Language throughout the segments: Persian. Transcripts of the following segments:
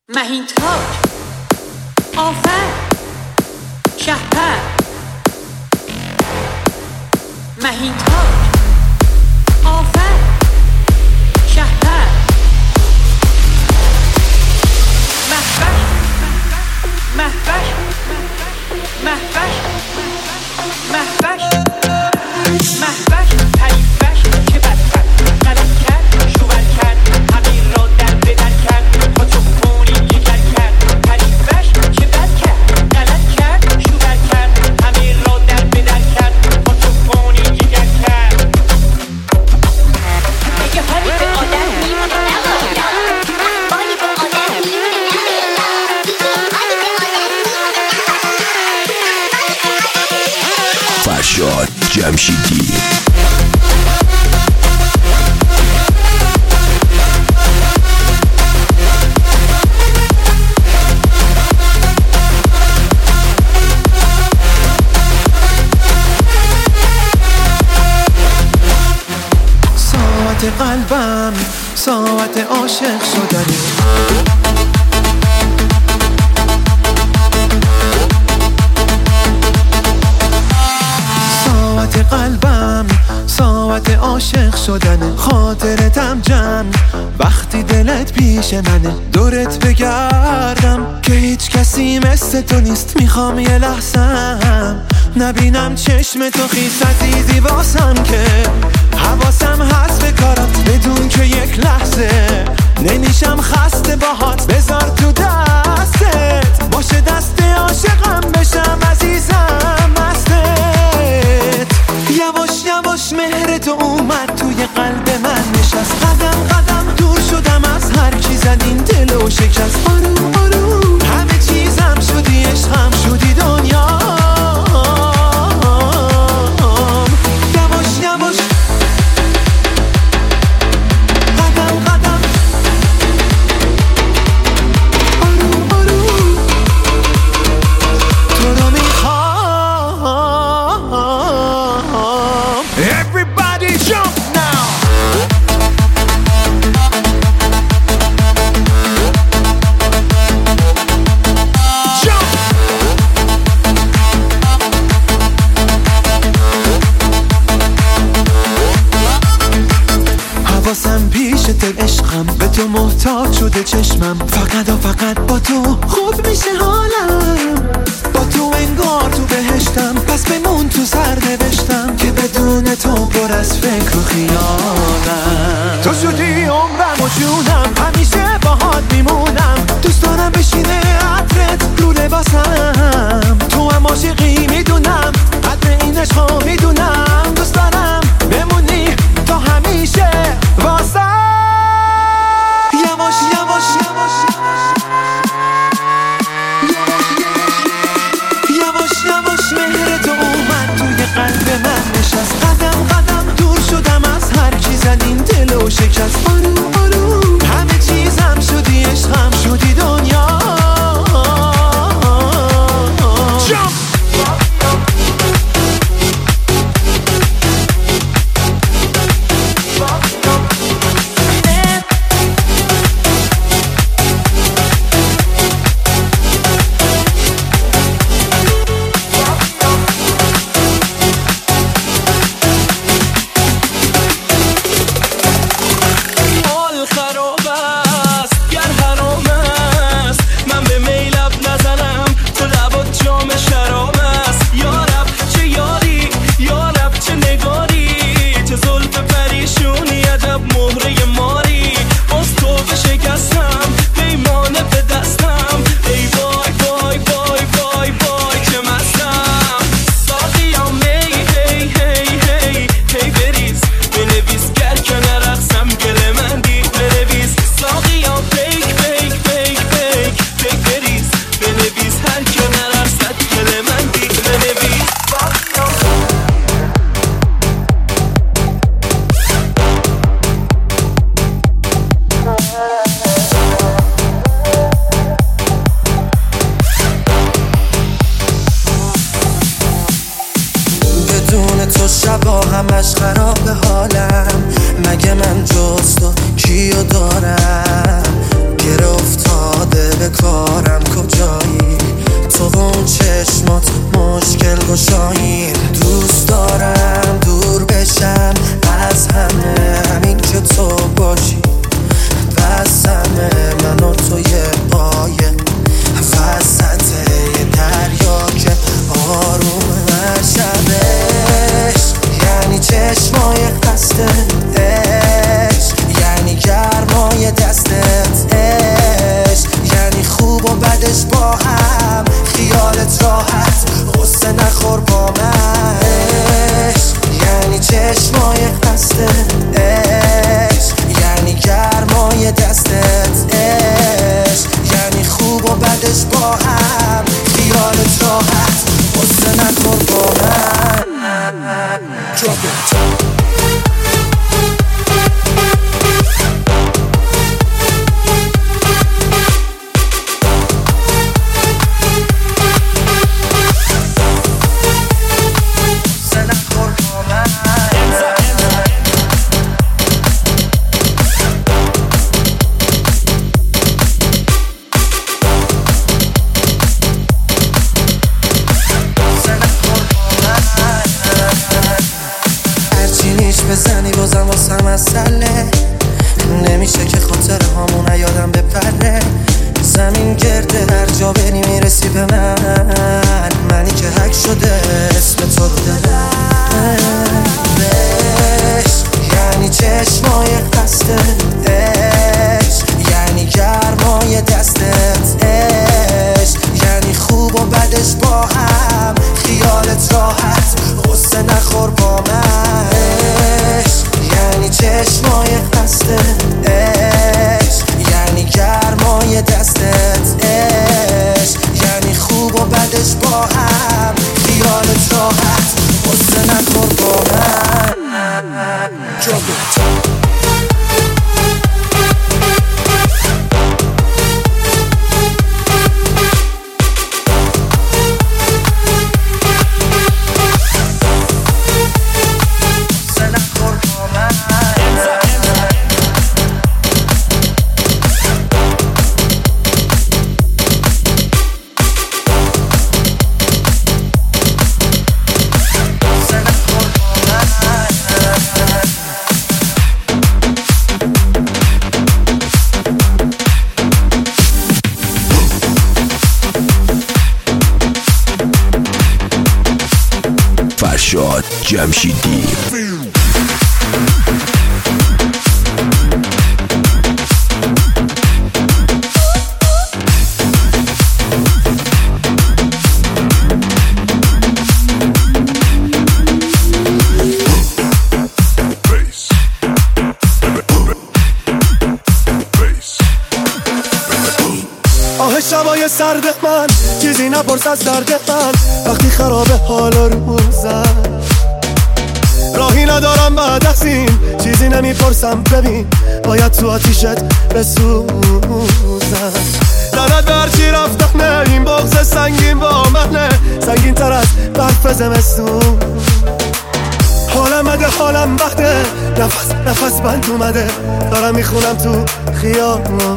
مهین تاج آفر شهپر مهین تاج آفر شهپر مهوش مهوش مهوش مهوش مهوش پریوش که بدتر غلط کرد شوور کرد همین را در بدر کرد با تو خونی جگر کرد پریوش که بد کرد غلط کرد شوور کرد همین را در بدر کرد با تو خونی جگر کرد دیگه حالی به آدم میمونه نباید حالی به آدم میمونه نباید حالی به آدم میمونه فرشاد جمشیدی ساعت قلبم ساعت عاشق شدنی ساعت قلبم ساعت عاشق شدنه خاطرتم جمع وقتی دلت پیش منه دورت بگردم که هیچ کسی مثل تو نیست میخوام یه لحظم نبینم چشم تو خیس عزیزی واسم که حواسم هست به کارات بدون که یک لحظه نمیشم خسته باهات بذار تو دستت باشه دست عاشقم بشم عزیزم مستت یواش یواش مهر تو اومد توی قلب من نشست قدم قدم دور شدم از هر کی زد این دل و شکست آروم آروم همه چیزم شدی عشقم شدی دنیا یواش یواش قدم قدم آروم آروم تو رو میخوام Everybody jump now Jump حواسم پیش دل عشقم به تو محتاج شده چشمم فقط و فقط با تو خوب میشه حالم با تو انگار تو بهشتم پس بمون تو سر نوشتم که بدون تو پر از فکر و خیالم تو شدی عمرم و جونم همیشه باهات میمونم دوست دارم بشینه عطرت رو لباسم تو هم عاشقی میدونم قدر این عشقا میدونم دوست دارم بمونی تا همیشه واسم یواش یواش یواش یواش مهر تو اومد توی قلب من نشست قدم قدم دور شدم از هر کی زد این دل و شکست آروم آروم همه چیزم شدی عشقم شدی دنیا تو شبا همش خراب حالم مگه من جز تو کیو دارم گره افتاده روی دستت عشق یعنی خوب و بدش با هم خیالت راحت قصه نخور با من جلوت فرشاد جمشیدی. آه شبای سرد من چیزی نپرس از درد من وقتی خرابه حال روزم راهی ندارم بعد از این چیزی نمیپرسم ببین باید تو آتیشت بسوزم لعنت به هرچی رفتنه این بغض سنگین با منه سنگین تر از برف زمستون حالم بده حالم بده نفس بند اومده دارم میخونم تو خیابون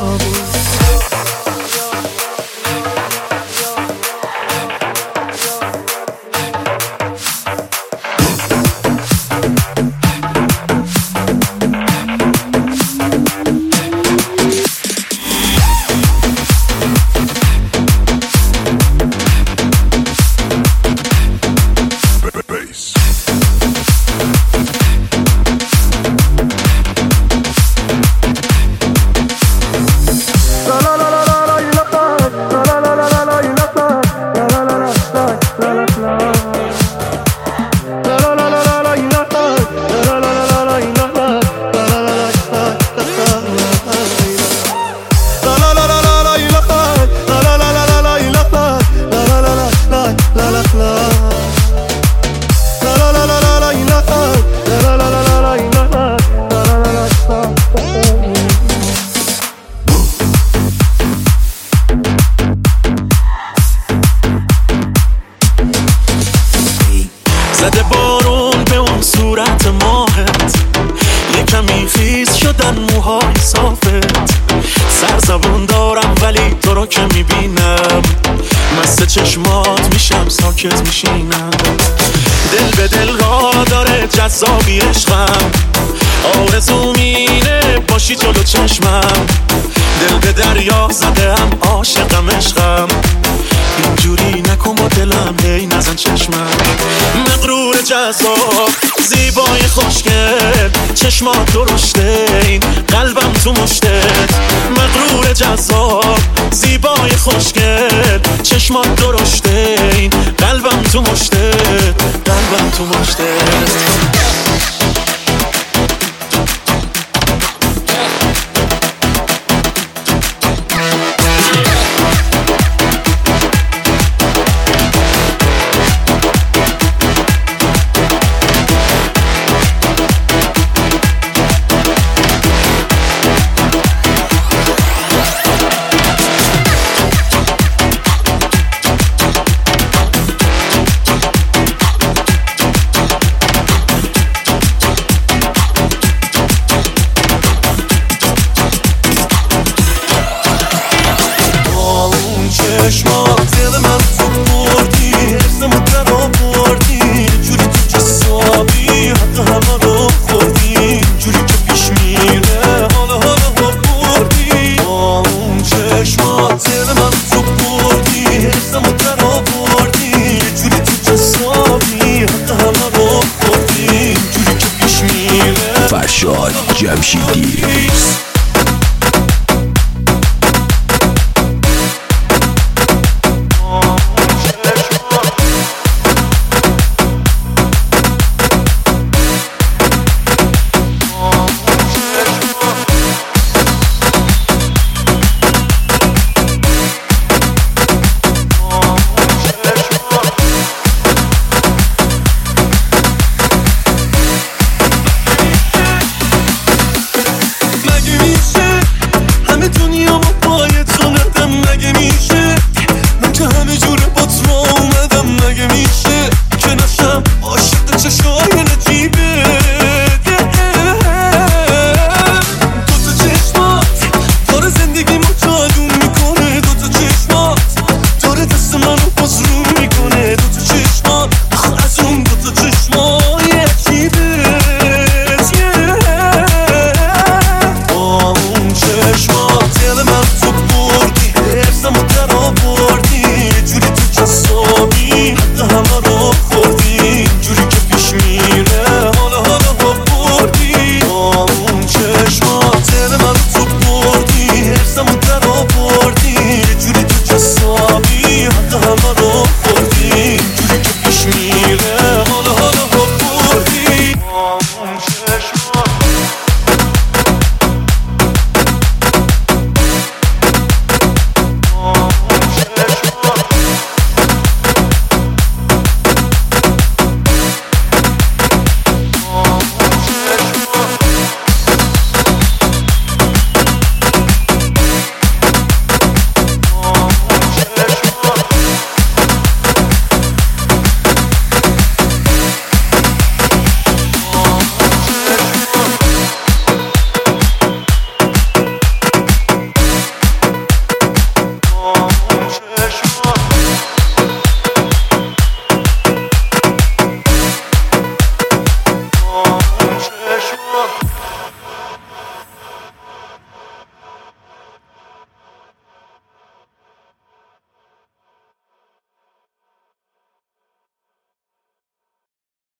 زده بارون به اون صورت ماهت یه کمی خیز شدن موهای صافت سرزبون دارم ولی تو رو که میبینم مست چشمات میشم ساکت میشینم دل به دل راه داره جذابی عشقم آرزوم اینه باشی جلو چشمم دل به دریا زدم عاشقم عشقم اینجوری نکن با دلم هی نزن چشمم مغرور جذاب زیبای خوشگل چشمات درشته این قلبم تو مشتت مغرور جذاب زیبای خوشگل چشمات درشته این قلبم تو مشتت قلبم تو مشتت چشمات دل من تو بردی حفظمو در آوردی جوری تو جسابی حق همه رو خوردی جوری که پیش میره حالا بردی با اون چشمات دل من تو بردی حفظمو در آوردی جوری تو جسابی حق همه رو خوردی جوری که پیش میره فرشاد جمشیدی.